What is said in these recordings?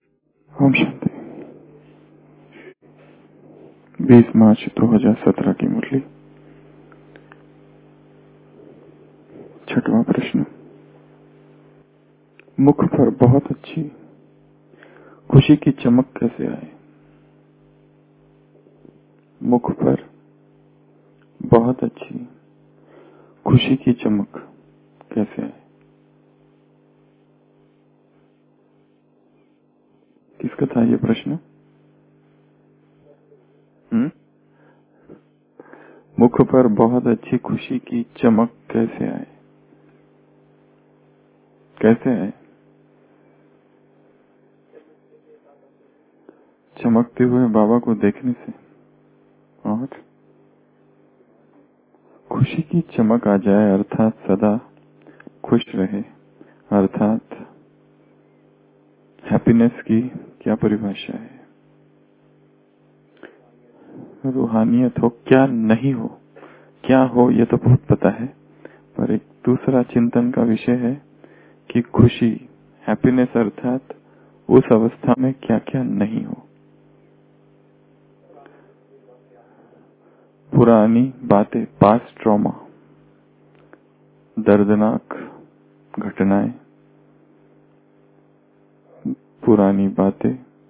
ओम शांति। 20 मार्च 2017 की मुरली। छठवां प्रश्न। मुख पर बहुत अच्छी खुशी की चमक कैसे आए? मुख पर बहुत अच्छी खुशी की चमक कैसे आए? किसका था ये प्रश्न? मुख पर बहुत अच्छी खुशी की चमक कैसे आए? कैसे आए? चमकते हुए बाबा को देखने से। और खुशी की चमक आ जाए अर्थात सदा खुश रहे, अर्थात हैप्पीनेस की क्या परिभाषा है? रूहानियत हो, क्या नहीं हो। क्या हो ये तो बहुत पता है, पर एक दूसरा चिंतन का विषय है कि खुशी, हैप्पीनेस अर्थात उस अवस्था में क्या क्या नहीं हो। पुरानी बातें, पास्ट ट्रॉमा, दर्दनाक घटनाएं, पुरानी बातें,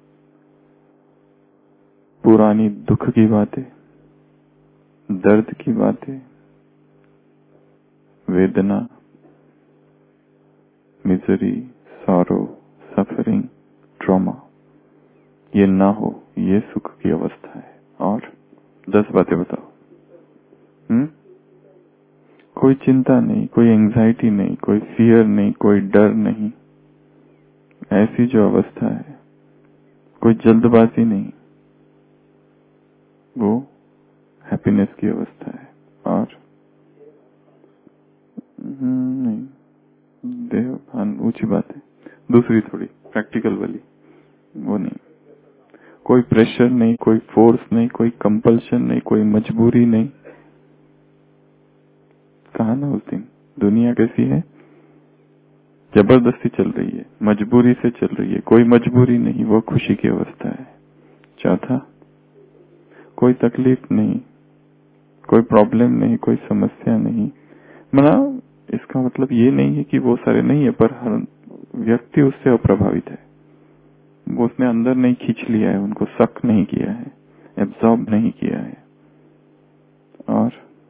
पुरानी दुख की बातें, दर्द की बातें, वेदना, मिजरी, सॉरो, सफरिंग, ट्रॉमा, ये ना हो, ये सुख की अवस्था है। और 10 बातें बताओ। कोई चिंता नहीं, कोई एंजाइटी नहीं, कोई फियर नहीं, कोई डर नहीं, ऐसी जो अवस्था है, कोई जल्दबाजी नहीं, वो हैप्पीनेस की अवस्था है। और नहीं, देह ऊंची बात है। दूसरी थोड़ी प्रैक्टिकल वाली, वो नहीं। कोई प्रेशर नहीं, कोई फोर्स नहीं, कोई कंपल्शन नहीं, कोई मजबूरी नहीं। कहा ना उस दिन दुनिया कैसी है, जबरदस्ती चल रही है, मजबूरी से चल रही है। कोई मजबूरी नहीं, वो खुशी की अवस्था है। चौथा, कोई तकलीफ नहीं, कोई प्रॉब्लम नहीं, कोई समस्या नहीं। मना इसका मतलब ये नहीं है कि वो सारे नहीं है, पर हर व्यक्ति उससे अप्रभावित है। वो उसने अंदर नहीं खींच लिया है, उनको शक नहीं किया है, एब्जॉर्ब नहीं किया है। और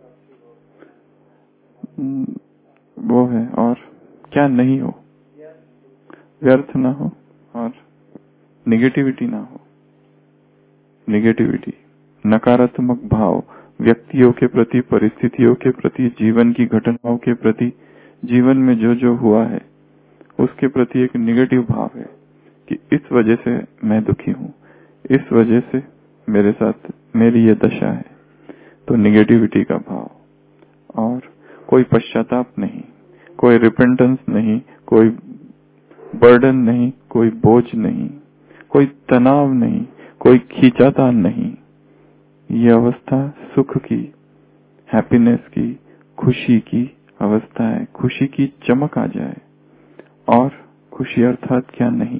वो है। और क्या नहीं हो, व्यर्थ ना हो, और निगेटिविटी ना हो। निगेटिविटी, नकारात्मक भाव व्यक्तियों के प्रति, परिस्थितियों के प्रति, जीवन की घटनाओं के प्रति, जीवन में जो जो हुआ है उसके प्रति एक निगेटिव भाव है कि इस वजह से मैं दुखी हूँ, इस वजह से मेरे साथ मेरी ये दशा है। तो निगेटिविटी का भाव। और कोई पश्चाताप नहीं, कोई रिपेंटेंस नहीं, कोई बर्डन नहीं, कोई बोझ नहीं, कोई तनाव नहीं, कोई खींचातान नहीं। ये अवस्था सुख की, हैप्पीनेस की, खुशी की अवस्था है। खुशी की चमक आ जाए। और खुशी अर्थात क्या नहीं।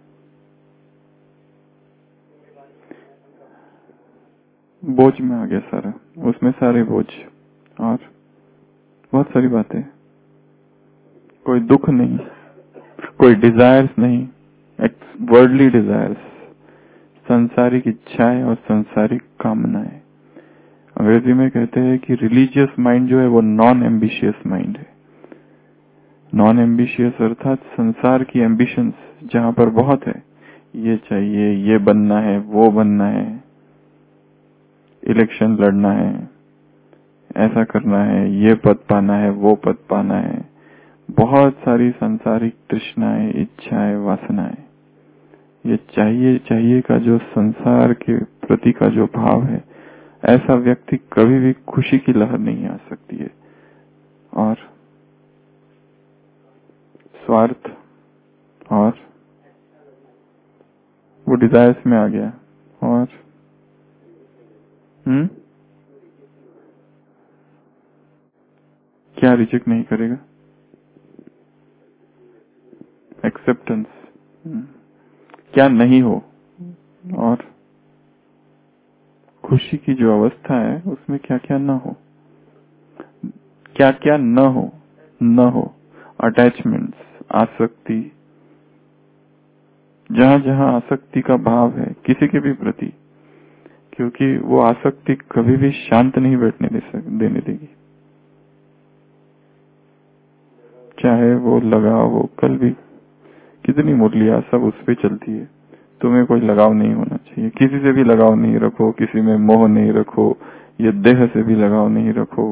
बोझ में आ गया सारा, उसमें सारे बोझ और बहुत सारी बातें। कोई दुख नहीं, कोई डिजायर्स नहीं, वर्ल्डली डिजायर्स, सांसारिक इच्छाएं और सांसारिक कामनाएं। अंग्रेजी में कहते हैं कि रिलीजियस माइंड जो है वो नॉन एम्बिशियस माइंड है। नॉन एम्बिशियस अर्थात संसार की एम्बिशंस जहां पर बहुत है, ये चाहिए, ये बनना है, वो बनना है, इलेक्शन लड़ना है, ऐसा करना है, ये पद पाना है, वो पद पाना है, बहुत सारी सांसारिक तृष्णाएं, इच्छाएं, वासनाएं। ये चाहिए चाहिए का जो संसार के प्रति का जो भाव है, ऐसा व्यक्ति कभी भी खुशी की लहर नहीं आ सकती है। और स्वार्थ और वो डिजायर्स में आ गया। और क्या रिजेक्ट नहीं करेगा? एक्सेप्टेंस। क्या नहीं हो, और खुशी की जो अवस्था है उसमें क्या क्या न हो, क्या क्या न हो। अटैचमेंट्स, आसक्ति, जहां जहां आसक्ति का भाव है किसी के भी प्रति, क्योंकि वो आसक्ति कभी भी शांत नहीं बैठने देने देगी। चाहे वो लगाव हो, कल भी कितनी मुरलियां सब उस पे चलती है, तुम्हें कोई लगाव नहीं होना चाहिए, किसी से भी लगाव नहीं रखो, किसी में मोह नहीं रखो, ये देह से भी लगाव नहीं रखो।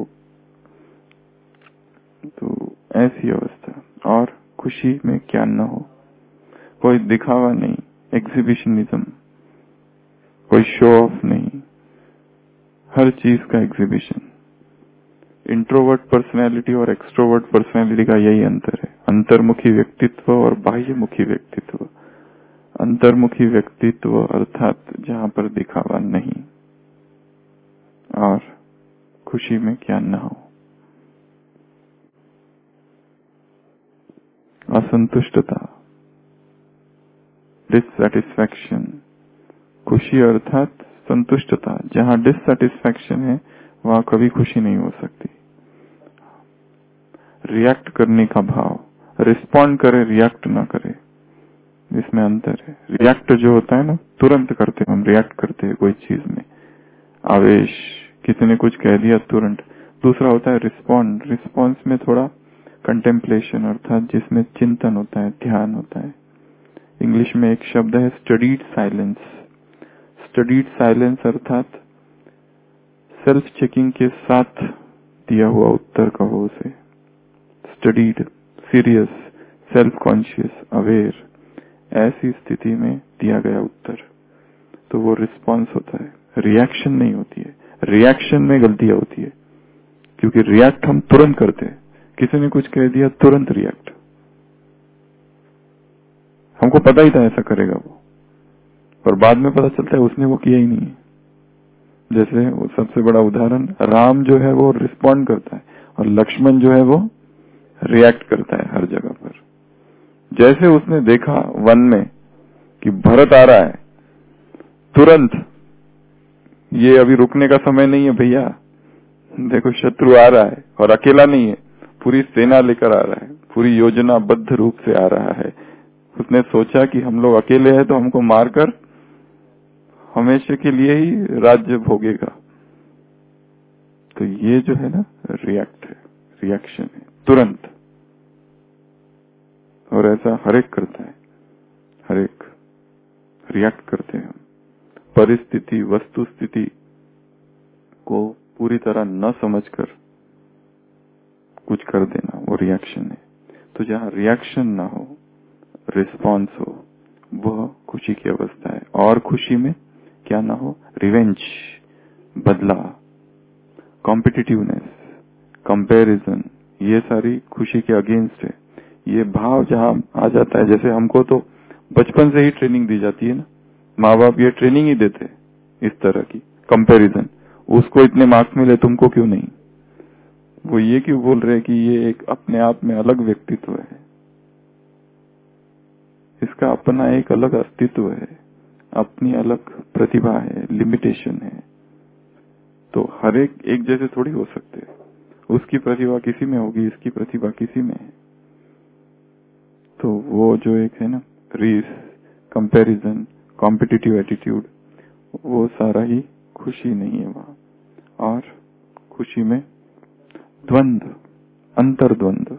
तो ऐसी अवस्था। और खुशी में क्या न हो, कोई दिखावा नहीं, एग्जीबिशनिज्म, कोई शो ऑफ नहीं, हर चीज का एग्जीबिशन। इंट्रोवर्ट पर्सनैलिटी और एक्सट्रोवर्ट पर्सनैलिटी का यही अंतर है, अंतर्मुखी व्यक्तित्व और बाह्यमुखी व्यक्तित्व। अंतर्मुखी व्यक्तित्व अर्थात जहां पर दिखावा नहीं, और खुशी में क्या न हो। असंतुष्टता, डिससैटिस्फैक्शन। खुशी अर्थात संतुष्टता, जहां डिससैटिस्फैक्शन है वहां कभी खुशी नहीं हो सकती। रिएक्ट करने का भाव, रिस्पॉन्ड करे, रिएक्ट ना करे, इसमें अंतर है। रिएक्ट जो होता है ना, तुरंत करते, हम रिएक्ट करते हैं कोई चीज में, आवेश, किसी ने कुछ कह दिया तुरंत। दूसरा होता है रिस्पॉन्ड, रिस्पॉन्स में थोड़ा कंटेम्पलेशन, अर्थात जिसमें चिंतन होता है, ध्यान होता है। इंग्लिश में एक शब्द है स्टडीड साइलेंस। स्टडीड साइलेंस अर्थात सेल्फ चेकिंग के साथ दिया हुआ उत्तर कहो उसे। Studied, serious, self conscious, aware, ऐसी स्थिति में दिया गया उत्तर, तो वो रिस्पॉन्स होता है, रिएक्शन नहीं होती है। रिएक्शन में गलतियां होती है, क्योंकि रिएक्ट हम तुरंत करते हैं, किसी ने कुछ कह दिया तुरंत रिएक्ट, हमको पता ही था ऐसा करेगा वो, पर बाद में पता चलता है उसने वो किया ही नहीं है। जैसे वो सबसे बड़ा उदाहरण, राम जो है वो रिस्पॉन्ड करता है और लक्ष्मण जो है वो रिएक्ट करता है हर जगह पर। जैसे उसने देखा वन में कि भरत आ रहा है, तुरंत ये अभी रुकने का समय नहीं है भैया, देखो शत्रु आ रहा है और अकेला नहीं है, पूरी सेना लेकर आ रहा है, पूरी योजनाबद्ध रूप से आ रहा है। उसने सोचा कि हम लोग अकेले हैं तो हमको मारकर हमेशा के लिए ही राज्य भोगेगा। तो ये जो है ना रिएक्ट है, रिएक्शन है, तुरंत। और ऐसा हरेक करता है, हरेक रिएक्ट करते हैं हम। परिस्थिति, वस्तु स्थिति को पूरी तरह न समझकर कुछ कर देना, वो रिएक्शन है। तो जहां रिएक्शन ना हो, रिस्पॉन्स हो, वह खुशी की अवस्था है। और खुशी में क्या ना हो, रिवेंज, बदला, कॉम्पिटिटिवनेस, कंपैरिजन, ये सारी खुशी के अगेंस्ट है। ये भाव जहां आ जाता है, जैसे हमको तो बचपन से ही ट्रेनिंग दी जाती है ना, माँ बाप ये ट्रेनिंग ही देते इस तरह की, कंपैरिजन, उसको इतने मार्क्स मिले तुमको क्यों नहीं। वो ये क्यों बोल रहे कि ये एक अपने आप में अलग व्यक्तित्व है, इसका अपना एक अलग अस्तित्व है, अपनी अलग प्रतिभा है, लिमिटेशन है। तो हर एक जैसे थोड़ी हो सकते, उसकी प्रतिभा किसी में होगी, इसकी प्रतिभा किसी में है। तो वो जो एक है ना रीस, कंपैरिजन, कॉम्पिटिटिव एटीट्यूड, वो सारा ही खुशी नहीं है वहां। और खुशी में द्वंद्व, अंतर्द्वंद्व,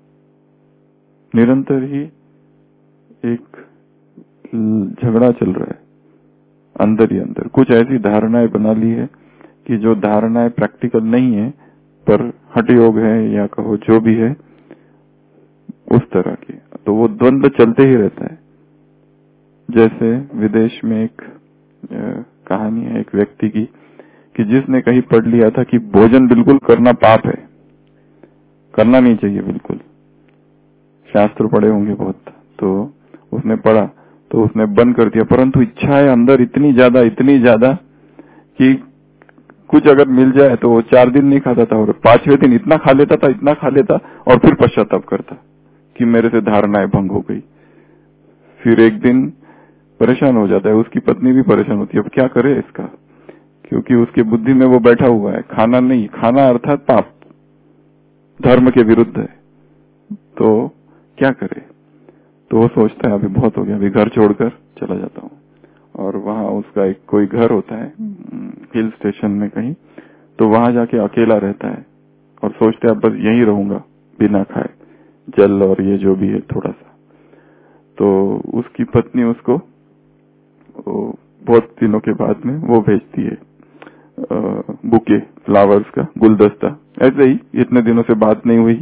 निरंतर ही एक झगड़ा चल रहा है अंदर ही अंदर। कुछ ऐसी धारणाएं बना ली है कि जो धारणाएं प्रैक्टिकल नहीं है, पर हठ योग है या कहो जो भी है उस तरह की, तो वो द्वंद्व चलते ही रहता है। जैसे विदेश में एक कहानी है एक व्यक्ति की, कि जिसने कहीं पढ़ लिया था कि भोजन बिल्कुल करना पाप है, करना नहीं चाहिए बिल्कुल, शास्त्र पढ़े होंगे बहुत, तो उसने पढ़ा तो उसने बंद कर दिया। परंतु इच्छाएं अंदर इतनी ज्यादा कि कुछ अगर मिल जाए तो वो 4 दिन नहीं खाता था, और 5वें दिन इतना खा लेता और फिर पश्चाताप करता कि मेरे से धारणाएं भंग हो गई। फिर एक दिन परेशान हो जाता है। उसकी पत्नी भी परेशान होती है, अब क्या करे इसका, क्योंकि उसकी बुद्धि में वो बैठा हुआ है, खाना नहीं, खाना अर्थात पाप, धर्म के विरुद्ध है, तो क्या करे। तो वो सोचता है अभी बहुत हो गया, अभी घर छोड़कर चला जाता हूँ। और वहां उसका एक कोई घर होता है हिल स्टेशन में कहीं, तो वहां जाके अकेला रहता है और सोचते है अब बस यहीं रहूंगा बिना खाए, जल और ये जो भी है थोड़ा सा। तो उसकी पत्नी उसको बहुत दिनों के बाद में वो भेजती है बुके, फ्लावर्स का गुलदस्ता, ऐसे ही इतने दिनों से बात नहीं हुई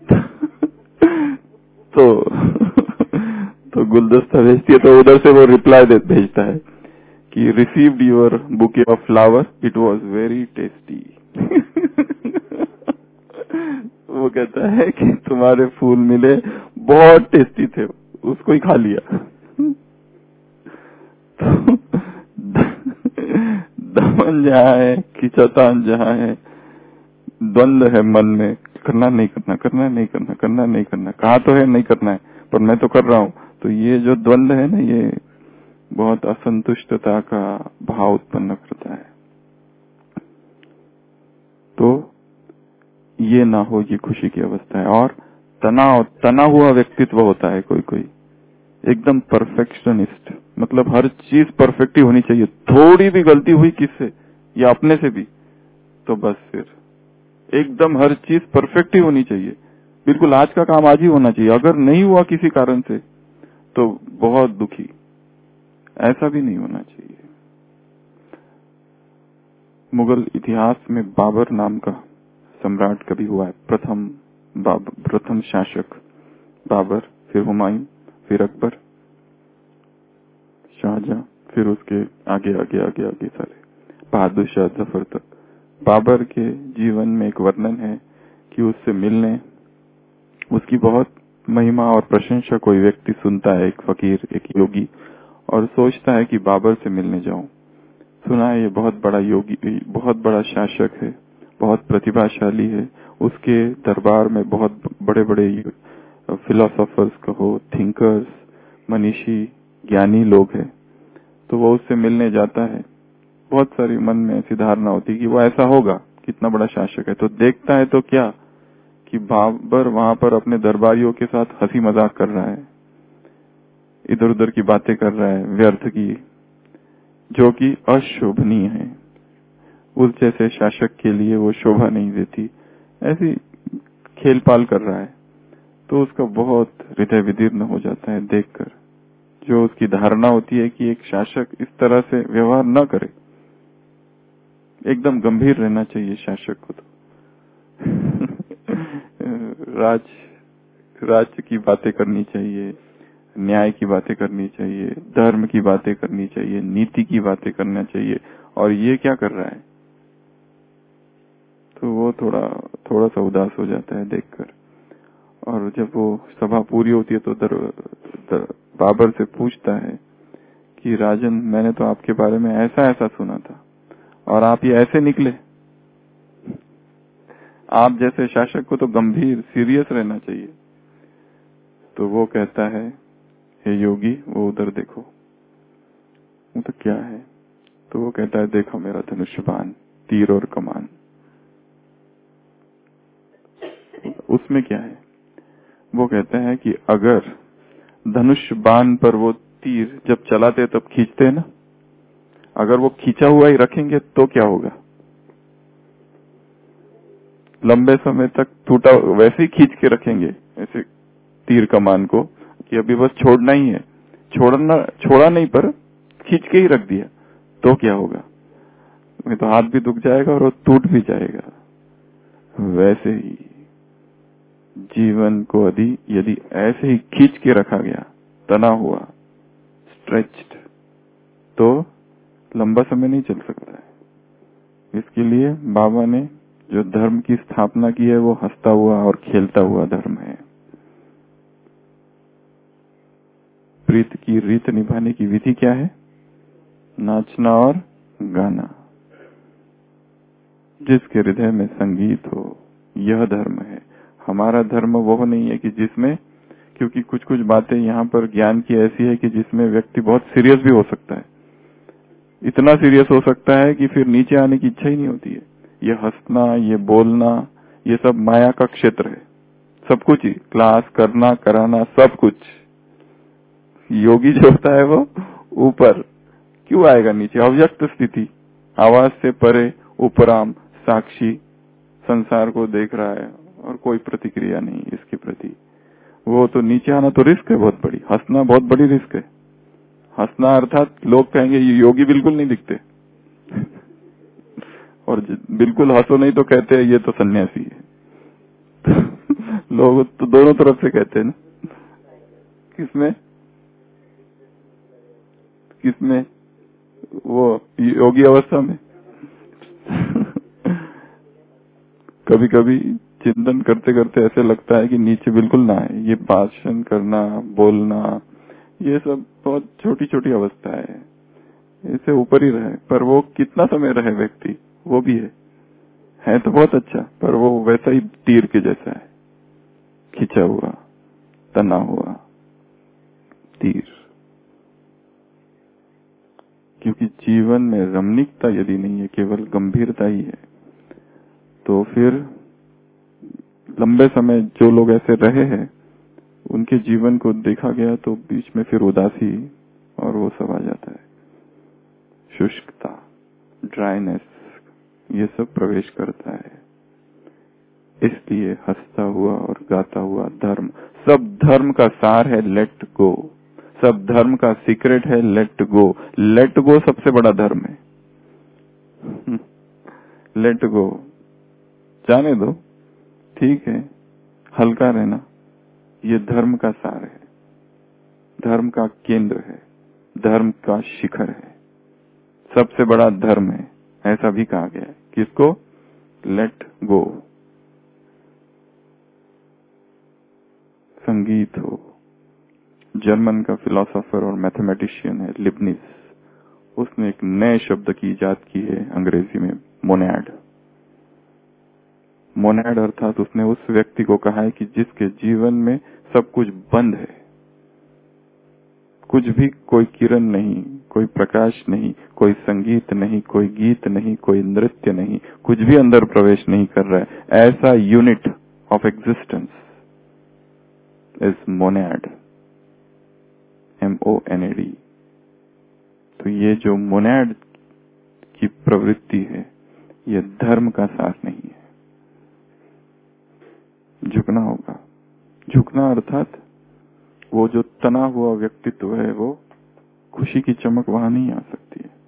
तो गुलदस्ता भेजती है, तो उधर से वो रिप्लाई भेजता है कि received your bouquet of flower, it was very tasty. वो कहता है कि तुम्हारे फूल मिले, बहुत टेस्टी थे, उसको ही खा लिया। दमन जहाँ है, खिंचातान जहाँ है, द्वंद है मन में, करना नहीं करना, करना नहीं करना, करना नहीं करना, कहा तो है नहीं करना है पर मैं तो कर रहा हूँ। तो ये जो द्वंद है ना, ये बहुत असंतुष्टता का भाव उत्पन्न करता है। तो ये ना हो, ये खुशी की अवस्था है। और तना हुआ व्यक्तित्व होता है कोई कोई, एकदम परफेक्शनिस्ट, मतलब हर चीज परफेक्ट ही होनी चाहिए, थोड़ी भी गलती हुई किससे या अपने से भी तो बस फिर एकदम हर चीज परफेक्ट ही होनी चाहिए, बिल्कुल आज का काम आज ही होना चाहिए, अगर नहीं हुआ किसी कारण से तो बहुत दुखी। ऐसा भी नहीं होना चाहिए। मुगल इतिहास में बाबर नाम का सम्राट कभी हुआ है, प्रथम शासक बाबर, फिर हुमायूं, फिर अकबर, शाहजहां, फिर उसके आगे आगे आगे आगे सारे बहादुर शाह जफर तक। बाबर के जीवन में एक वर्णन है कि उससे मिलने, उसकी बहुत महिमा और प्रशंसा कोई व्यक्ति सुनता है, एक फकीर, एक योगी, और सोचता है कि बाबर से मिलने जाऊं। सुना है ये बहुत बड़ा योगी, बहुत बड़ा शासक है, बहुत प्रतिभाशाली है, उसके दरबार में बहुत बड़े बड़े फिलोसोफर्स कहो, थिंकर्स, मनीषी, ज्ञानी लोग हैं। तो वो उससे मिलने जाता है, बहुत सारी मन में ऐसी धारणा होती है कि वो ऐसा होगा, कितना बड़ा शासक है। तो देखता है तो क्या कि बाबर वहां पर अपने दरबारियों के साथ हंसी मजाक कर रहा है, इधर उधर की बातें कर रहा है व्यर्थ की, जो कि अशोभनीय है, उस जैसे शासक के लिए वो शोभा नहीं देती, ऐसी खेल पाल कर रहा है। तो उसका बहुत हृदय विदीर्ण हो जाता है देखकर। जो उसकी धारणा होती है कि एक शासक इस तरह से व्यवहार न करे, एकदम गंभीर रहना चाहिए शासक को। तो राज्य की बातें करनी चाहिए, न्याय की बातें करनी चाहिए, धर्म की बातें करनी चाहिए, नीति की बातें करना चाहिए, और ये क्या कर रहा है। तो वो थोड़ा सा उदास हो जाता है देखकर। और जब वो सभा पूरी होती है तो बाबर से पूछता है कि राजन, मैंने तो आपके बारे में ऐसा ऐसा सुना था और आप ये ऐसे निकले। आप जैसे शासक को तो गंभीर सीरियस रहना चाहिए। तो वो कहता है, हे योगी, वो उधर देखो। वो तो क्या है? तो वो कहता है, देखो मेरा धनुष बाण, तीर और कमान। उसमें क्या है? वो कहते हैं कि अगर धनुष बाण पर वो तीर जब चलाते तब खींचते हैं ना, अगर वो खींचा हुआ ही रखेंगे तो क्या होगा? लंबे समय तक टूटा वैसे ही खींच के रखेंगे ऐसे तीर कमान को कि अभी बस छोड़ना ही है, छोड़ा नहीं पर खींच के ही रख दिया तो क्या होगा? नहीं तो हाथ भी दुख जाएगा और वो टूट भी जाएगा। वैसे ही जीवन को यदि ऐसे ही खींच के रखा गया, तना हुआ, स्ट्रेच्ड, तो लंबा समय नहीं चल सकता है। इसके लिए बाबा ने जो धर्म की स्थापना की है वो हंसता हुआ और खेलता हुआ धर्म है। प्रीत की रीत निभाने की विधि क्या है? नाचना और गाना। जिसके हृदय में संगीत हो, यह धर्म है। हमारा धर्म वो नहीं है कि जिसमें क्योंकि कुछ कुछ बातें यहाँ पर ज्ञान की ऐसी है कि जिसमें व्यक्ति बहुत सीरियस भी हो सकता है, इतना सीरियस हो सकता है कि फिर नीचे आने की इच्छा ही नहीं होती है। ये हंसना, ये बोलना, ये सब माया का क्षेत्र है। सब कुछ ही, क्लास करना, कराना, सब कुछ। योगी जो होता है वो ऊपर क्यों आएगा नीचे? अव्यक्त स्थिति, आवाज से परे, उपराम, साक्षी, संसार को देख रहा है और कोई प्रतिक्रिया नहीं इसके प्रति। वो तो नीचे आना तो रिस्क है बहुत बड़ी। हंसना बहुत बड़ी रिस्क है। हंसना अर्थात लोग कहेंगे ये योगी बिल्कुल नहीं दिखते और बिल्कुल हंसो नहीं तो कहते हैं ये तो सन्यासी है लोग तो दोनों तरफ से कहते हैं ना। किसमें किसमें? वो योगी अवस्था में कभी कभी चिंतन करते करते ऐसे लगता है कि नीचे बिल्कुल ना है। ये भाषण करना, बोलना, ये सब बहुत छोटी छोटी अवस्था है, इससे ऊपर ही रहे। पर वो कितना समय रहे व्यक्ति, वो भी है तो बहुत अच्छा, पर वो वैसा ही तीर के जैसा है, खिंचा हुआ, तना हुआ तीर। क्योंकि जीवन में रमणीकता यदि नहीं है, केवल गंभीरता ही है, तो फिर लंबे समय जो लोग ऐसे रहे हैं उनके जीवन को देखा गया तो बीच में फिर उदासी और वो सब आ जाता है, शुष्कता, ड्राइनेस, ये सब प्रवेश करता है। इसलिए हंसता हुआ और गाता हुआ धर्म, सब धर्म का सार है लेट गो। सब धर्म का सीक्रेट है लेट गो। लेट गो सबसे बड़ा धर्म है। लेट गो, जाने दो, ठीक है, हल्का रहना, ये धर्म का सार है, धर्म का केंद्र है, धर्म का शिखर है, सबसे बड़ा धर्म है, ऐसा भी कहा गया है। किसको? Let go. संगीत हो, जर्मन का फिलोसोफर और मैथमेटिशियन है लिबनिज, उसने एक नए शब्द की इजाद की है अंग्रेजी में, मोनैड। मोनैड अर्थात उसने उस व्यक्ति को कहा है कि जिसके जीवन में सब कुछ बंद है, कुछ भी, कोई किरण नहीं, कोई प्रकाश नहीं, कोई संगीत नहीं, कोई गीत नहीं, कोई नृत्य नहीं, कुछ भी अंदर प्रवेश नहीं कर रहा है, ऐसा unit of existence is monad, MONAD। तो ये जो मोनैड की प्रवृत्ति है, ये धर्म का सार नहीं है। झुकना होगा। झुकना अर्थात वो जो तना हुआ व्यक्तित्व है, वो खुशी की चमक वहां नहीं आ सकती है।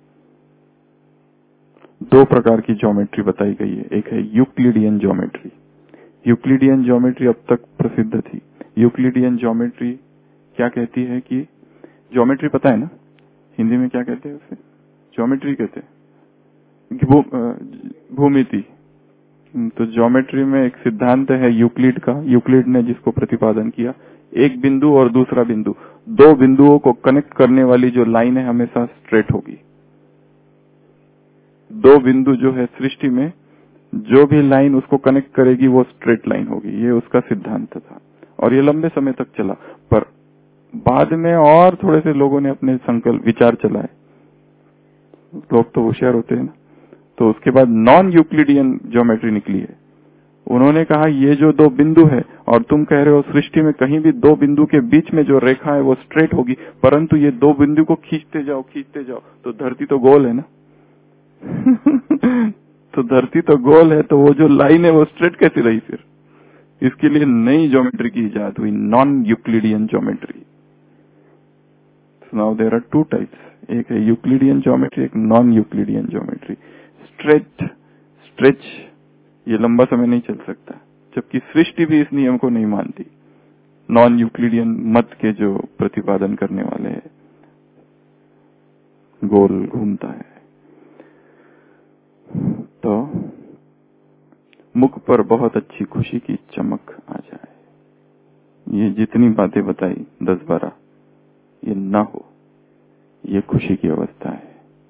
दो प्रकार की ज्योमेट्री बताई गई है। एक है यूक्लिडियन ज्योमेट्री। यूक्लिडियन ज्योमेट्री अब तक प्रसिद्ध थी। यूक्लिडियन ज्योमेट्री क्या कहती है कि, ज्योमेट्री पता है ना हिंदी में क्या कहते हैं उसे? ज्योमेट्री कहते हैं, भूमिति। तो ज्योमेट्री में एक सिद्धांत है यूक्लिड का, यूक्लिड ने जिसको प्रतिपादन किया, एक बिंदु और दूसरा बिंदु, दो बिंदुओं को कनेक्ट करने वाली जो लाइन है हमेशा स्ट्रेट होगी। दो बिंदु जो है सृष्टि में, जो भी लाइन उसको कनेक्ट करेगी वो स्ट्रेट लाइन होगी। ये उसका सिद्धांत था और ये लंबे समय तक चला। पर बाद में और थोड़े से लोगों ने अपने संकल्प विचार चलाए, लोग तो होशियार होते हैं ना, तो उसके बाद नॉन यूक्लिडियन ज्योमेट्री निकली है। उन्होंने कहा ये जो दो बिंदु है, और तुम कह रहे हो सृष्टि में कहीं भी दो बिंदु के बीच में जो रेखा है वो स्ट्रेट होगी, परंतु ये दो बिंदु को खींचते जाओ तो धरती तो गोल है ना तो धरती तो गोल है, तो वो जो लाइन है वो स्ट्रेट कैसे रही फिर? इसके लिए नई ज्योमेट्री की इजाद हुई, non Euclidean geometry. Now there are two types, एक है यूक्लिडियन ज्योमेट्री, एक नॉन यूक्लिडियन ज्योमेट्री। स्ट्रेच ये लंबा समय नहीं चल सकता, जबकि सृष्टि भी इस नियम को नहीं मानती। नॉन यूक्लिडियन मत के जो प्रतिपादन करने वाले हैं, गोल घूमता है। तो मुख पर बहुत अच्छी खुशी की चमक आ जाए, ये जितनी बातें बताई 10-12, ये ना हो, ये खुशी की अवस्था है।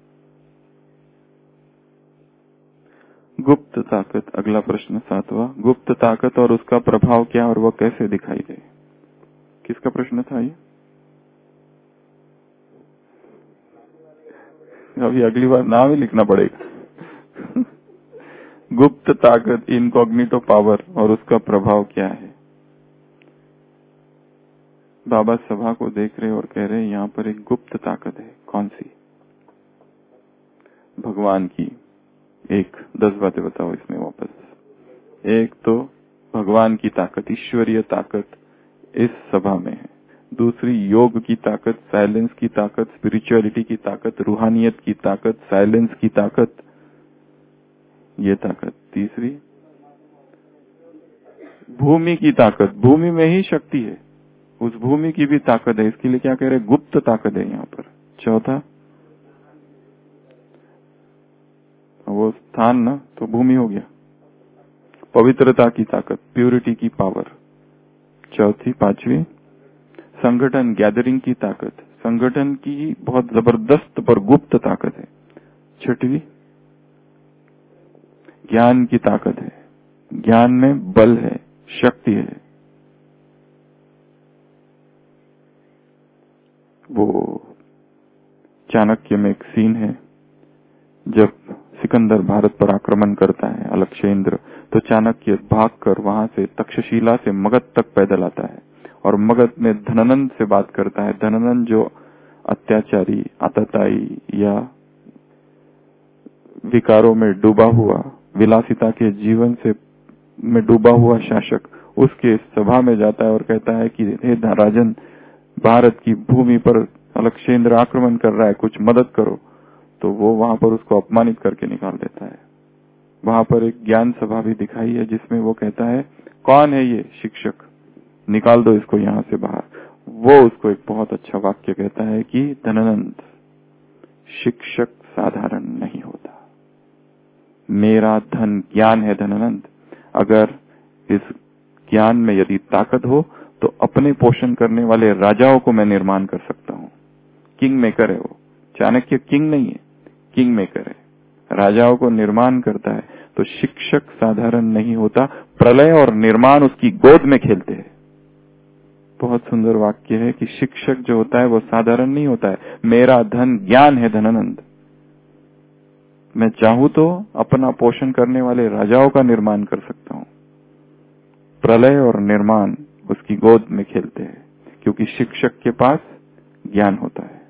गुप्त ताकत, अगला प्रश्न 7वां। गुप्त ताकत और उसका प्रभाव क्या और वह कैसे दिखाई दे? किसका प्रश्न था ये? अभी अगली बार नाम ही लिखना पड़ेगा। गुप्त ताकत, इनकॉग्निटो पावर, और उसका प्रभाव क्या है? बाबा सभा को देख रहे और कह रहे यहाँ पर एक गुप्त ताकत है। कौन सी? भगवान की। 10 बातें बताओ इसमें वापस। एक तो भगवान की ताकत, ईश्वरीय ताकत इस सभा में है। दूसरी योग की ताकत, साइलेंस की ताकत, स्पिरिचुअलिटी की ताकत, रूहानियत की ताकत, साइलेंस की ताकत, ये ताकत। तीसरी भूमि की ताकत, भूमि में ही शक्ति है, उस भूमि की भी ताकत है, इसके लिए क्या कह रहे हैं? गुप्त ताकत है यहाँ पर। चौथा वो स्थान ना, तो भूमि हो गया। पवित्रता की ताकत, प्यूरिटी की पावर। चौथी, पांचवी संगठन, गैदरिंग की ताकत, संगठन की बहुत जबरदस्त पर गुप्त ताकत है। छठवीं ज्ञान की ताकत है, ज्ञान में बल है, शक्ति है। वो चाणक्य में एक सीन है, जब सिकंदर भारत पर आक्रमण करता है, अलक्षेंद्र, तो चाणक्य भागकर वहां से तक्षशिला से मगध तक पैदल आता है और मगध में धनानंद से बात करता है। धनानंद जो अत्याचारी, आतताई या विकारों में डूबा हुआ, विलासिता के जीवन से में डूबा हुआ शासक, उसके सभा में जाता है और कहता है कि हे राजन, भारत की भूमि पर अलक्षेंद्र आक्रमण कर रहा है, कुछ मदद करो। तो वो वहां पर उसको अपमानित करके निकाल देता है। वहां पर एक ज्ञान सभा भी दिखाई है जिसमें वो कहता है, कौन है ये शिक्षक, निकाल दो इसको यहां से बाहर। वो उसको एक बहुत अच्छा वाक्य कहता है कि धनानंद, शिक्षक साधारण नहीं होता, मेरा धन ज्ञान है धनानंद। अगर इस ज्ञान में यदि ताकत हो तो अपने पोषण करने वाले राजाओं को मैं निर्माण कर सकता हूँ। किंग मेकर है वो। चाणक्य किंग नहीं है, किंग मेकर है, राजाओं को निर्माण करता है। तो शिक्षक साधारण नहीं होता, प्रलय और निर्माण उसकी गोद में खेलते हैं। बहुत सुंदर वाक्य है कि शिक्षक जो होता है वो साधारण नहीं होता है। मेरा धन ज्ञान है धनानंद, मैं चाहूं तो अपना पोषण करने वाले राजाओं का निर्माण कर सकता हूं। प्रलय और निर्माण उसकी गोद में खेलते हैं क्योंकि शिक्षक के पास ज्ञान होता है।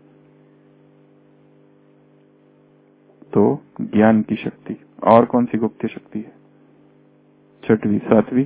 तो ज्ञान की शक्ति। और कौन सी गुप्त शक्ति है? छठवीं, सातवीं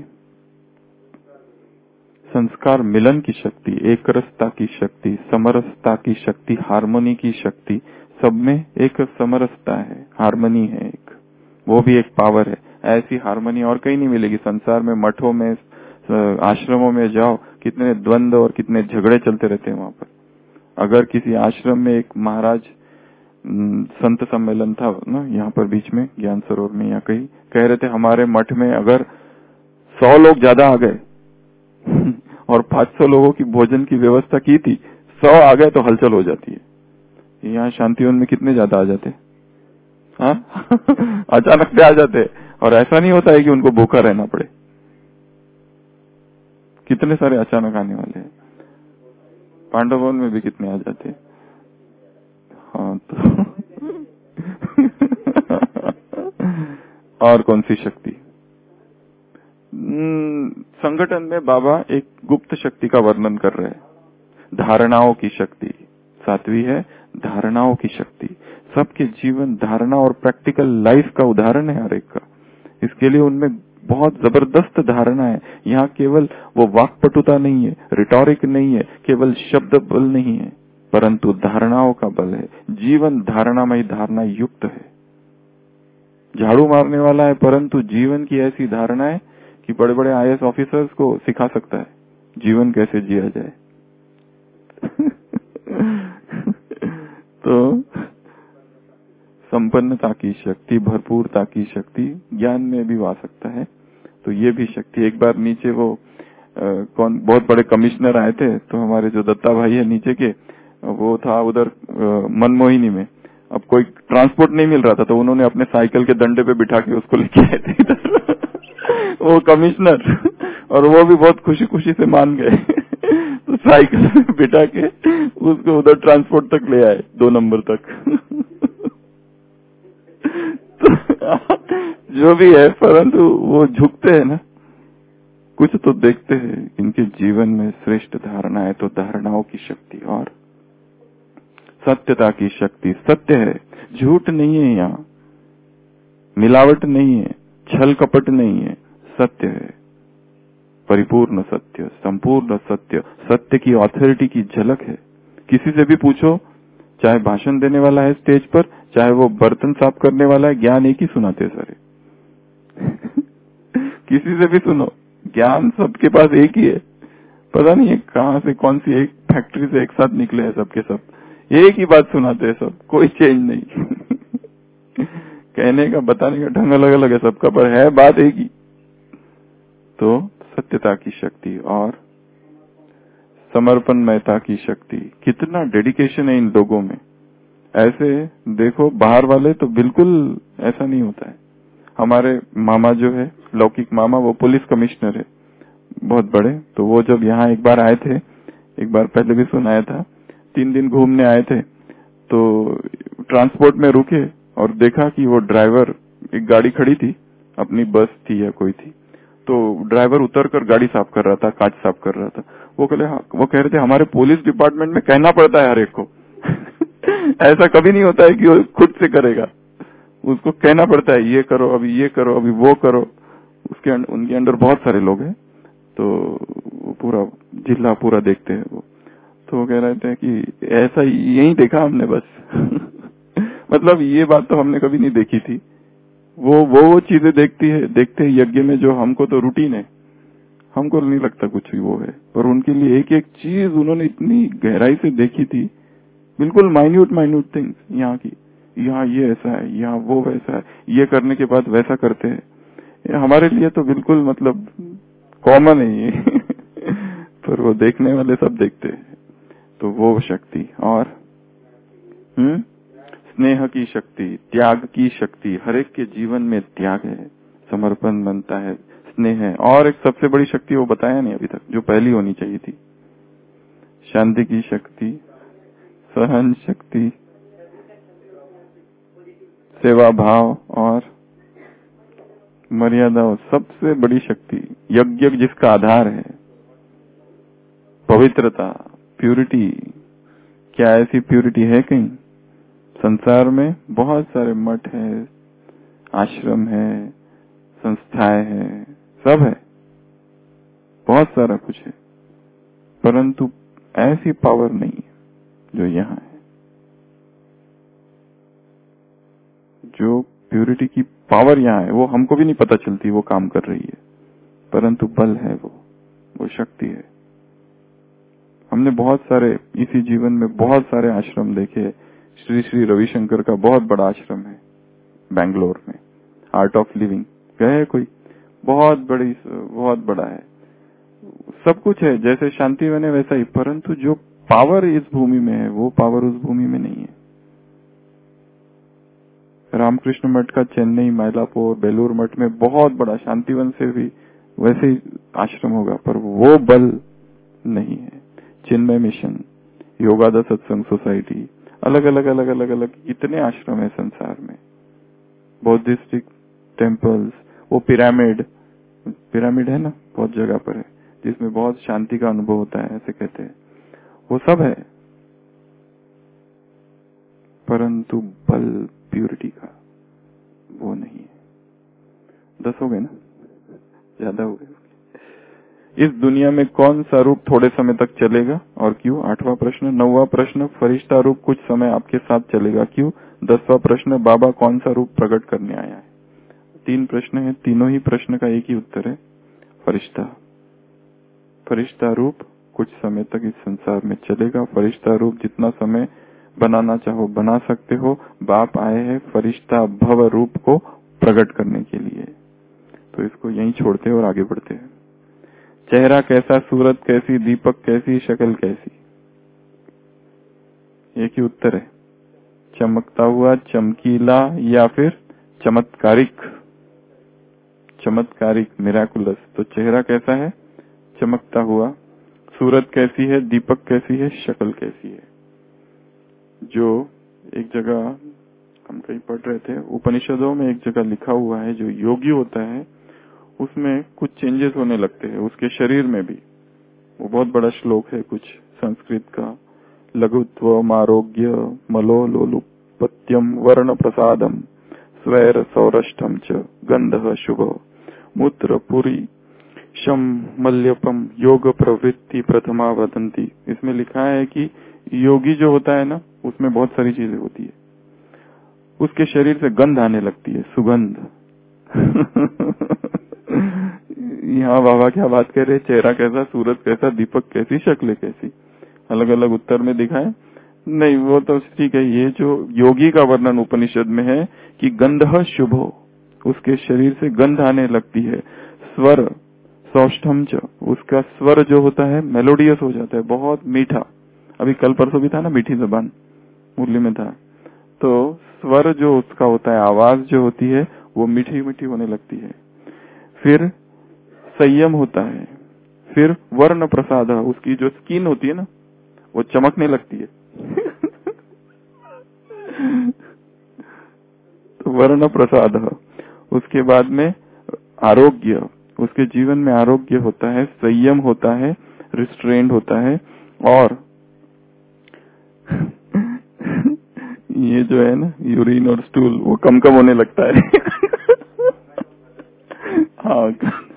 संस्कार मिलन की शक्ति, एकरसता की शक्ति, समरसता की शक्ति, हार्मोनी की शक्ति। सब में एक समरसता है, हार्मनी है एक, वो भी एक पावर है। ऐसी हार्मनी और कहीं नहीं मिलेगी संसार में। मठों में, आश्रमों में जाओ, कितने द्वंद्व और कितने झगड़े चलते रहते हैं वहां पर। अगर किसी आश्रम में एक महाराज संत सम्मेलन था ना यहाँ पर बीच में ज्ञान सरोवर में, या कहीं कह रहे थे हमारे मठ में अगर 100 लोग ज्यादा आ गए और 500 लोगों की भोजन की व्यवस्था की थी, 100 आ गए तो हलचल हो जाती है। यहाँ शांतिवन में कितने ज्यादा आ जाते? हाँ अचानक से आ जाते, और ऐसा नहीं होता है कि उनको भूखा रहना पड़े। कितने सारे अचानक आने वाले हैं। पांडव भवन में भी कितने आ जाते। हाँ तो और कौन सी शक्ति? संगठन में बाबा एक गुप्त शक्ति का वर्णन कर रहे हैं, धारणाओं की शक्ति। सातवीं है धारणाओं की शक्ति। सबके जीवन धारणा और प्रैक्टिकल लाइफ का उदाहरण है हर एक का। इसके लिए उनमें बहुत जबरदस्त धारणा है। यहाँ केवल वो वाक्पटुता नहीं है, रिटोरिक नहीं है, केवल शब्द बल नहीं है, परंतु धारणाओं का बल है। जीवन धारणामय धारणा युक्त है। झाड़ू मारने वाला है परंतु जीवन की ऐसी धारणा है कि बड़े बड़े IAS ऑफिसर्स को सिखा सकता है जीवन कैसे जिया जाए। तो संपन्नता की शक्ति, भरपूरता की शक्ति ज्ञान में भी आ सकता है। तो ये भी शक्ति। एक बार नीचे वो कौन बहुत बड़े कमिश्नर आए थे, तो हमारे जो दत्ता भाई है नीचे के, वो था उधर मनमोहिनी में। अब कोई ट्रांसपोर्ट नहीं मिल रहा था तो उन्होंने अपने साइकिल के डंडे पे बिठा के उसको लेके आए थे इधर वो कमिश्नर, और वो भी बहुत खुशी खुशी से मान गए तो साइकिल में बिठा के उसको उधर ट्रांसपोर्ट तक ले आए, 2 नंबर तक। तो जो भी है, परंतु वो झुकते हैं ना, कुछ तो देखते हैं। इनके जीवन में श्रेष्ठ धारणा है, तो धारणाओं की शक्ति और सत्यता की शक्ति। सत्य है, झूठ नहीं है, यहाँ मिलावट नहीं है, छल कपट नहीं है, सत्य है, परिपूर्ण सत्य, संपूर्ण सत्य। सत्य की ऑथोरिटी की झलक है। किसी से भी पूछो, चाहे भाषण देने वाला है स्टेज पर, चाहे वो बर्तन साफ करने वाला है, ज्ञान एक ही सुनाते सारे। किसी से भी सुनो, ज्ञान सबके पास एक ही है। पता नहीं है कहां से, कौन सी एक फैक्ट्री से एक साथ निकले हैं सबके सब, एक ही बात सुनाते हैं सब, कोई चेंज नहीं। कहने का, बताने का ढंग अलग अलग है सबका, पर है बात एक ही। तो सत्यता की शक्ति और समर्पणमयता की शक्ति। कितना डेडिकेशन है इन लोगों में। ऐसे देखो, बाहर वाले तो बिल्कुल ऐसा नहीं होता है। हमारे मामा जो है, लौकिक मामा, वो पुलिस कमिश्नर है बहुत बड़े। तो वो जब यहाँ एक बार आए थे, एक बार पहले भी सुनाया था, 3 दिन घूमने आए थे, तो ट्रांसपोर्ट में रुके और देखा कि वो ड्राइवर, एक गाड़ी खड़ी थी, अपनी बस थी या कोई थी, तो ड्राइवर उतरकर गाड़ी साफ कर रहा था, कांच साफ कर रहा था। वो कह रहे थे, हमारे पुलिस डिपार्टमेंट में कहना पड़ता है हर एक को। ऐसा कभी नहीं होता है कि वो खुद से करेगा, उसको कहना पड़ता है, ये करो, अभी ये करो, अभी वो करो। उनके अंडर बहुत सारे लोग हैं, तो वो पूरा जिला पूरा देखते हैं वो। तो वो कह रहे थे कि ऐसा यही देखा हमने बस। मतलब ये बात तो हमने कभी नहीं देखी थी। वो चीजें देखते हैं यज्ञ में, जो हमको तो रूटीन है, हमको नहीं लगता कुछ भी वो है, पर उनके लिए एक एक चीज उन्होंने इतनी गहराई से देखी थी, बिल्कुल माइन्यूट थिंग्स। यहाँ की, यहाँ ये ऐसा है, यहाँ वो वैसा है, ये करने के बाद वैसा करते हैं। हमारे लिए तो बिल्कुल मतलब कॉमन है ये। पर वो देखने वाले सब देखते हैं। तो वो शक्ति और स्नेह की शक्ति, त्याग की शक्ति। हर एक के जीवन में त्याग है, समर्पण बनता है, स्नेह है। और एक सबसे बड़ी शक्ति वो बताया नहीं अभी तक, जो पहली होनी चाहिए थी, शांति की शक्ति, सहन शक्ति, सेवा भाव और मर्यादा। सबसे बड़ी शक्ति, यज्ञ जिसका आधार है, पवित्रता, प्यूरिटी। क्या ऐसी प्यूरिटी है कहीं? संसार में बहुत सारे मठ है, आश्रम है, संस्थाएं हैं, सब है, बहुत सारा कुछ है, परंतु ऐसी पावर नहीं है जो यहाँ है। जो प्यूरिटी की पावर यहाँ है, वो हमको भी नहीं पता चलती वो काम कर रही है, परंतु बल है, वो शक्ति है। हमने बहुत सारे, इसी जीवन में बहुत सारे आश्रम देखे। श्री श्री रविशंकर का बहुत बड़ा आश्रम है बैंगलोर में, आर्ट ऑफ लिविंग। गए कोई? बहुत बड़ा है, सब कुछ है, जैसे शांति मैंने वैसा ही, परंतु जो पावर इस भूमि में है, वो पावर उस भूमि में नहीं है। रामकृष्ण मठ का चेन्नई, माइलापुर, बेलूर मठ में बहुत बड़ा, शांतिवन से भी वैसे ही आश्रम होगा, पर वो बल नहीं है। चिन्मय मिशन, योगादा सत्संग सोसाइटी, अलग अलग कितने आश्रम है संसार में, बौद्धिस्टिक टेम्पल्स, वो पिरामिड है ना, बहुत जगह पर है, जिसमें बहुत शांति का अनुभव होता है, ऐसे कहते हैं, वो सब है, परंतु बल प्यूरिटी का वो नहीं है। 10 हो गए ना, ज्यादा हो गए। इस दुनिया में कौन सा रूप थोड़े समय तक चलेगा और क्यों? 8वां प्रश्न। 9वां प्रश्न, फरिश्ता रूप कुछ समय आपके साथ चलेगा, क्यों? 10वां प्रश्न, बाबा कौन सा रूप प्रकट करने आया है? 3 प्रश्न है, तीनों ही प्रश्न का एक ही उत्तर है, फरिश्ता रूप कुछ समय तक इस संसार में चलेगा। फरिश्ता रूप जितना समय बनाना चाहो बना सकते हो। बाप आए हैं फरिश्ता भव रूप को प्रकट करने के लिए। तो इसको यहीं छोड़ते और आगे बढ़ते हैं। चेहरा कैसा, सूरत कैसी, दीपक कैसी, शक्ल कैसी? एक ही उत्तर है, चमकता हुआ, चमकीला या फिर चमत्कारिक, मिराकुलस। तो चेहरा कैसा है? चमकता हुआ। सूरत कैसी है, दीपक कैसी है, शक्ल कैसी है। जो एक जगह हम कहीं पढ़ रहे थे, उपनिषदों में एक जगह लिखा हुआ है, जो योगी होता है उसमें कुछ चेंजेस होने लगते हैं उसके शरीर में भी। वो बहुत बड़ा श्लोक है कुछ संस्कृत का। लघुत्वम आरोग्य मलो लोलुपत्यम वर्ण प्रसादम स्वैर सौरष्टम च गंधः शुभ मूत्र पुरी शम मल्यपम योग प्रवृत्ति प्रथमा वदंती। इसमें लिखा है कि योगी जो होता है ना, उसमें बहुत सारी चीजें होती है। उसके शरीर से गंध आने लगती है, सुगंध। यहाँ बाबा क्या बात कर रहे, चेहरा कैसा, सूरत कैसा, दीपक कैसी, शक्ल कैसी, अलग अलग उत्तर में दिखाए नहीं। वो तो ठीक है। ये जो योगी का वर्णन उपनिषद में है कि गंधः शुभो, उसके शरीर से गंध आने लगती है। स्वर सौष्ठम च, उसका स्वर जो होता है मेलोडियस हो जाता है, बहुत मीठा। अभी कल परसों भी था ना, मीठी जबान मुरली में था। तो स्वर जो उसका होता है, आवाज जो होती है वो मीठी मीठी होने लगती है। फिर संयम होता है। फिर वर्ण प्रसाद, उसकी जो स्किन होती है ना वो चमकने लगती है। तो वर्ण प्रसाद। उसके बाद में आरोग्य, उसके जीवन में आरोग्य होता है, संयम होता है, रिस्ट्रेंड होता है। और ये जो है ना यूरिन और स्टूल, वो कम कम होने लगता है। हाँ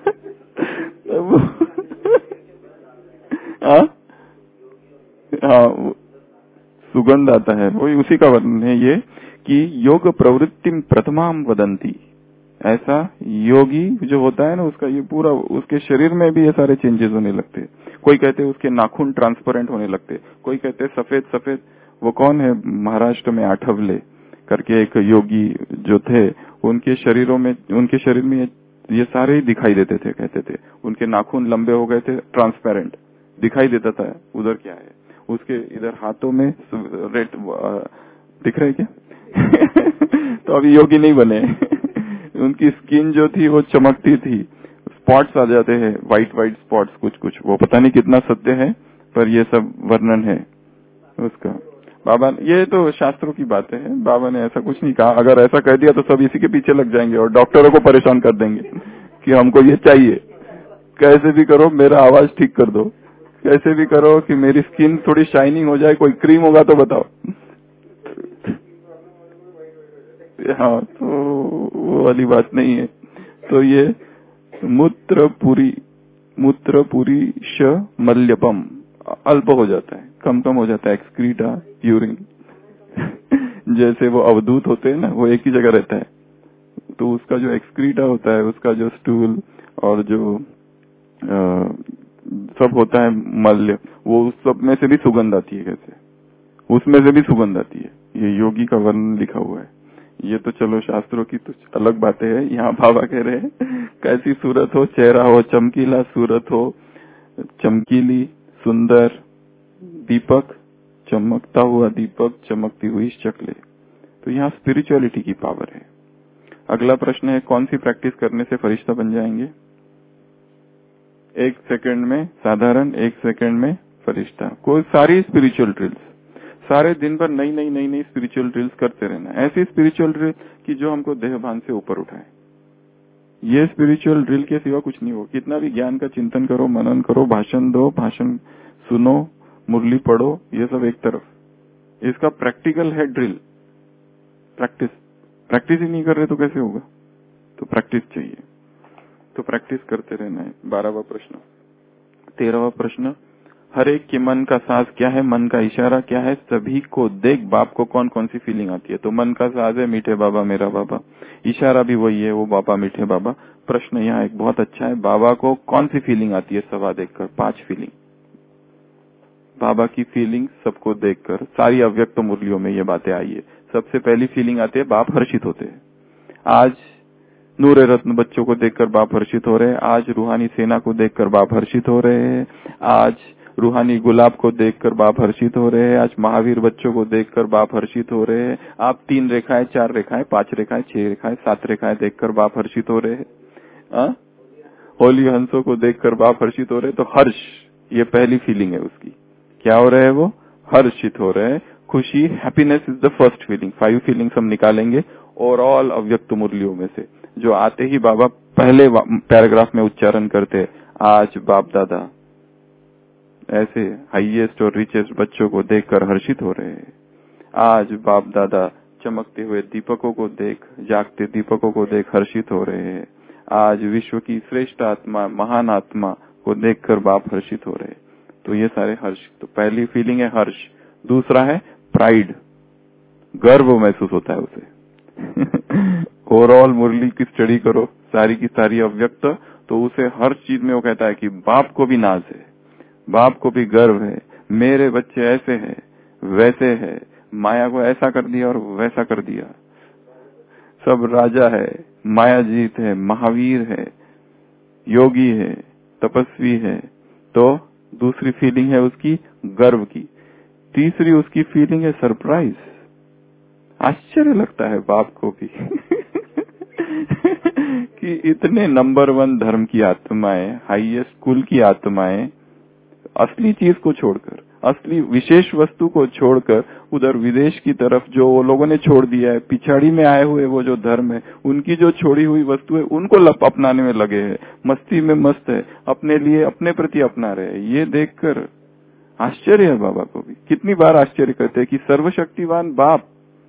हाँ, सुगंध आता है। वही उसी का वर्णन है ये कि योग प्रवृत्ति प्रथमाम वदंती। ऐसा योगी जो होता है ना, उसका ये पूरा, उसके शरीर में भी ये सारे चेंजेस होने लगते हैं। कोई कहते हैं उसके नाखून ट्रांसपेरेंट होने लगते, कोई कहते हैं सफेद सफेद। वो कौन है, महाराष्ट्र में आठवले करके एक योगी जो थे, उनके शरीरों में, उनके शरीर में ये सारे ही दिखाई देते थे। कहते थे उनके नाखून लंबे हो गए थे, ट्रांसपेरेंट दिखाई देता था उधर क्या है। उसके इधर हाथों में रेड दिख रहे क्या? तो अभी योगी नहीं बने। उनकी स्किन जो थी वो चमकती थी, स्पॉट्स आ जाते हैं, व्हाइट व्हाइट स्पॉट्स कुछ कुछ। वो पता नहीं कितना सत्य है, पर ये सब वर्णन है उसका। बाबा, ये तो शास्त्रों की बातें हैं, बाबा ने ऐसा कुछ नहीं कहा। अगर ऐसा कह दिया तो सब इसी के पीछे लग जाएंगे और डॉक्टरों को परेशान कर देंगे कि हमको ये चाहिए, कैसे भी करो मेरा आवाज ठीक कर दो, कैसे भी करो कि मेरी स्किन थोड़ी शाइनिंग हो जाए, कोई क्रीम होगा तो बताओ। हाँ, तो वो वाली बात नहीं है। तो ये मूत्रपुरी श मल्यपम अल्प हो जाता है, कम कम हो जाता है, एक्सक्रीटा, यूरिन। जैसे वो अवधूत होते हैं ना, वो एक ही जगह रहता है, तो उसका जो एक्सक्रीटा होता है, उसका जो स्टूल और जो सब होता है मल्य, वो उस सब में से भी सुगंध आती है। कैसे उसमें से भी सुगंध आती है, ये योगी का वर्णन लिखा हुआ है। ये तो चलो शास्त्रों की तो अलग बातें हैं। यहाँ बाबा कह रहे हैं कैसी सूरत हो, चेहरा हो चमकीला, सूरत हो चमकीली सुंदर, दीपक चमकता हुआ दीपक, चमकती हुई शक्लें। तो यहाँ स्पिरिचुअलिटी की पावर है। अगला प्रश्न है, कौन सी प्रैक्टिस करने से फरिश्ता बन जाएंगे? 1 सेकंड में साधारण, 1 सेकंड में फरिश्ता। कोई सारी स्पिरिचुअल ड्रिल्स, सारे दिन भर नई नई नई नई स्पिरिचुअल ड्रिल्स करते रहना। ऐसी स्पिरिचुअल ड्रिल कि जो हमको देहभान से ऊपर उठाए। ये स्पिरिचुअल ड्रिल के सिवा कुछ नहीं हो। कितना भी ज्ञान का चिंतन करो, मनन करो, भाषण दो, भाषण सुनो, मुरली पढ़ो, ये सब एक तरफ। इसका प्रैक्टिकल है ड्रिल, प्रैक्टिस ही नहीं कर रहे तो कैसे होगा? तो प्रैक्टिस चाहिए, तो प्रैक्टिस करते रहना है। 12वां प्रश्न। 13वां प्रश्न, हर एक के मन का साज क्या है, मन का इशारा क्या है, सभी को देख बाप को कौन कौन सी फीलिंग आती है? तो मन का साज है मीठे बाबा मेरा बाबा, इशारा भी वही है, वो बाबा मीठे बाबा। प्रश्न यहाँ एक बहुत अच्छा है, बाबा को कौन सी फीलिंग आती है सभा देखकर? 5 फीलिंग बाबा की फीलिंग सबको देखकर। सारी अव्यक्त मुरलियों में ये बातें आई है। सबसे पहली फीलिंग आती है, बाप हर्षित होते हैं। आज नूरे रत्न बच्चों को देखकर बाप हर्षित हो रहे हैं, आज रूहानी सेना को देखकर बाप हर्षित हो रहे हैं, आज रूहानी गुलाब को देखकर बाप हर्षित हो रहे हैं, आज महावीर बच्चों को देखकर बाप हर्षित हो रहे हैं। आप 3 रेखाएं, 4 रेखाएं, 5 रेखाएं, 6 रेखाएं, 7 रेखाएं देखकर बाप हर्षित हो रहे हैं। होली हंसों को देखकर बाप हर्षित हो रहे हैं। तो हर्ष, ये पहली फीलिंग है उसकी। क्या हो रहा है? वो हर्षित हो रहे हैं। खुशी, happiness is the first feeling. 5 feelings हम निकालेंगे ओवरऑल अव्यक्त मुरलियों में से, जो आते ही बाबा पहले पैराग्राफ में उच्चारण करते हैं, आज बाप दादा ऐसे हाईएस्ट और रिचेस्ट बच्चों को देखकर हर्षित हो रहे हैं। आज बाप दादा चमकते हुए दीपकों को देख, जागते दीपकों को देख हर्षित हो रहे हैं। आज विश्व की श्रेष्ठ आत्मा, महान आत्मा को देखकर बाप हर्षित हो रहे हैं। तो ये सारे हर्ष। तो पहली फीलिंग है हर्ष। दूसरा है प्राइड, गर्व महसूस होता है उसे। ओवरऑल मुरली की स्टडी करो, सारी की सारी अव्यक्त, तो उसे हर चीज में वो कहता है कि बाप को भी नाज है, बाप को भी गर्व है, मेरे बच्चे ऐसे हैं, वैसे है, माया को ऐसा कर दिया और वैसा कर दिया, सब राजा है, माया जीत है, महावीर है, योगी है, तपस्वी है। तो दूसरी फीलिंग है उसकी गर्व की। तीसरी उसकी फीलिंग है सरप्राइज। आश्चर्य लगता है बाप को भी कि इतने नंबर 1 धर्म की आत्माएं, हाईएस्ट कुल की आत्माएं, असली चीज को छोड़कर, असली विशेष वस्तु को छोड़कर उधर विदेश की तरफ जो वो लोगों ने छोड़ दिया है, पिछाड़ी में आए हुए वो जो धर्म है, उनकी जो छोड़ी हुई वस्तु है उनको अपनाने में लगे हैं, मस्ती में मस्त है, अपने लिए अपने प्रति अपना रहे हैं। ये देखकर आश्चर्य है बाबा को भी। कितनी बार आश्चर्य करते हैं कि सर्वशक्तिवान बाप,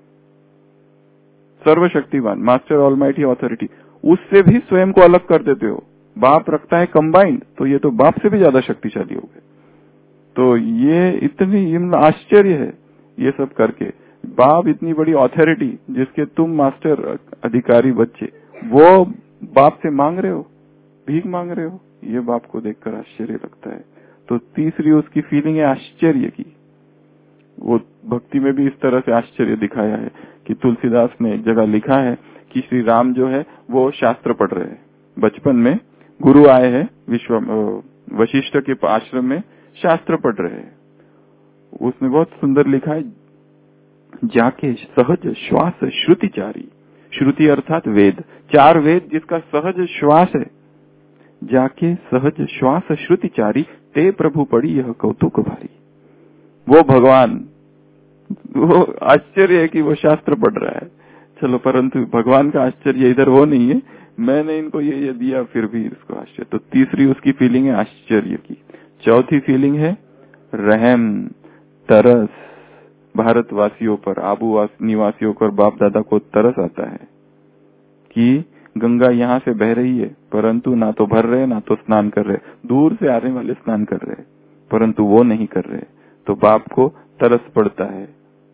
सर्वशक्तिवान मास्टर ऑलमाइटी ऑथोरिटी, उससे भी स्वयं को अलग कर देते हो। बाप रखता है कंबाइंड, तो ये तो बाप से भी ज्यादा शक्तिशाली हो गए। तो ये इतनी आश्चर्य है ये सब करके। बाप इतनी बड़ी ऑथोरिटी जिसके तुम मास्टर अधिकारी बच्चे, वो बाप से मांग रहे हो, भीख मांग रहे हो। ये बाप को देखकर आश्चर्य लगता है। तो तीसरी उसकी फीलिंग है आश्चर्य की। वो भक्ति में भी इस तरह से आश्चर्य दिखाया है कि तुलसीदास ने एक जगह लिखा है कि श्री राम जो है वो शास्त्र पढ़ रहे हैं। बचपन में गुरु आए हैं वशिष्ठ के आश्रम में, शास्त्र पढ़ रहे हैं। उसने बहुत सुंदर लिखा है, जाके सहज श्वास श्रुतिचारी, श्रुति अर्थात वेद, 4 वेद जिसका सहज श्वास है, जाके सहज श्वास श्रुतिचारी, ते प्रभु पड़ी यह कौतुक भारी। वो भगवान, वो आश्चर्य है कि वो शास्त्र पढ़ रहा है। चलो, परंतु भगवान का आश्चर्य इधर वो नहीं है, मैंने इनको ये दिया फिर भी इसको आश्चर्य। तो तीसरी उसकी फीलिंग है आश्चर्य की। चौथी फीलिंग है रहम, तरस। भारतवासियों पर, आबू निवासियों पर बाप दादा को तरस आता है कि गंगा यहाँ से बह रही है, परंतु ना तो भर रहे ना तो स्नान कर रहे। दूर से आने वाले स्नान कर रहे, परंतु वो नहीं कर रहे। तो बाप को तरस पड़ता है।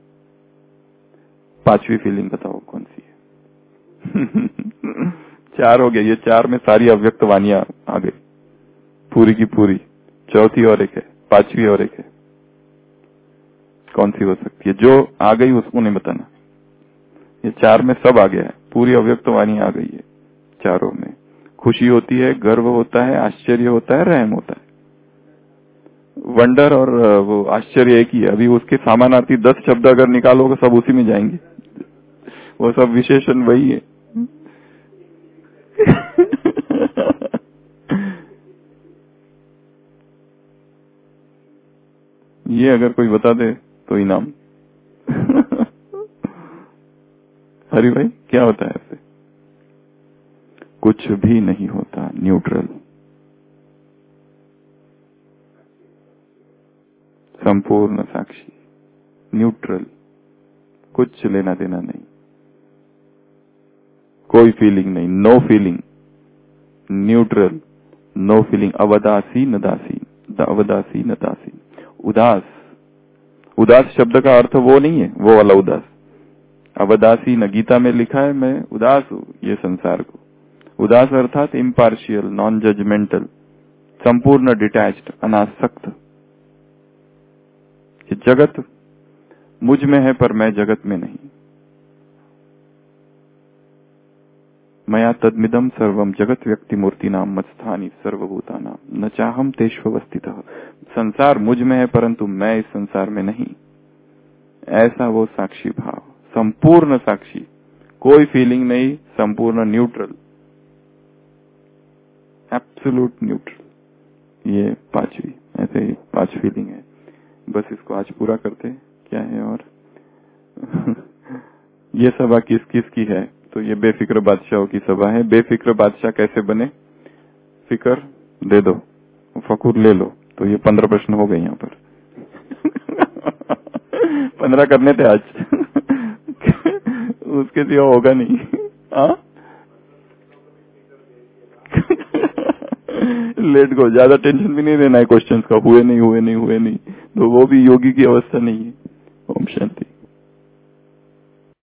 पांचवी फीलिंग बताओ कौन सी है? 4 हो गया। ये 4 में सारी अव्यक्त वानियां आ गई पूरी की पूरी। चौथी और एक है, पांचवी और एक है। कौन सी हो सकती है? जो आ गई उसको नहीं बताना। ये 4 में सब आ गया है, पूरी अव्यक्त वाणी आ गई है। चारों में खुशी होती है, गर्व होता है, आश्चर्य होता है, रहम होता है। वंडर और वो आश्चर्य एक ही है। अभी उसके समानार्थी 10 शब्द अगर निकालोगे सब उसी में जाएंगे। वो सब विशेषण वही है। ये अगर कोई बता दे तो इनाम। हरि भाई क्या होता है ऐसे? कुछ भी नहीं होता, न्यूट्रल, संपूर्ण साक्षी, न्यूट्रल, कुछ लेना देना नहीं, कोई फीलिंग नहीं, no feeling, neutral, no feeling, अवदासी न दासी, अवदासी न दासी, उदास। उदास शब्द का अर्थ वो नहीं है, वो वाला उदास। अवदासी न, गीता में लिखा है मैं उदास हूं ये संसार को। उदास अर्थात इम्पार्शियल, नॉन जजमेंटल, संपूर्ण डिटैच्ड, अनासक्त। ये जगत मुझ में है पर मैं जगत में नहीं। मया तद्मिदम सर्वम जगत व्यक्ति मूर्ति नाम मत्स्थानी सर्वभूता नाम न चाहम तेष्वस्थितः। संसार मुझ में है परंतु मैं इस संसार में नहीं। ऐसा वो साक्षी भाव, संपूर्ण साक्षी, कोई फीलिंग नहीं, संपूर्ण न्यूट्रल, एब्सोल्यूट न्यूट्रल। ये पांचवी ऐसे ही आज फीलिंग है, बस इसको आज पूरा करते क्या है। और ये सभा किस किस की है? तो ये बेफिक्र बादशाहों की सभा है। बेफिक्र बादशाह कैसे बने? फिक्र दे दो, फकूर ले लो। तो ये 15 प्रश्न हो गए यहाँ पर। 15 करने थे आज। उसके सिवा होगा नहीं। हाँ, लेट गो, ज्यादा टेंशन भी नहीं लेना है क्वेश्चंस का, हुए नहीं हुए नहीं हुए नहीं, तो वो भी योगी की अवस्था नहीं है। ओम शांति।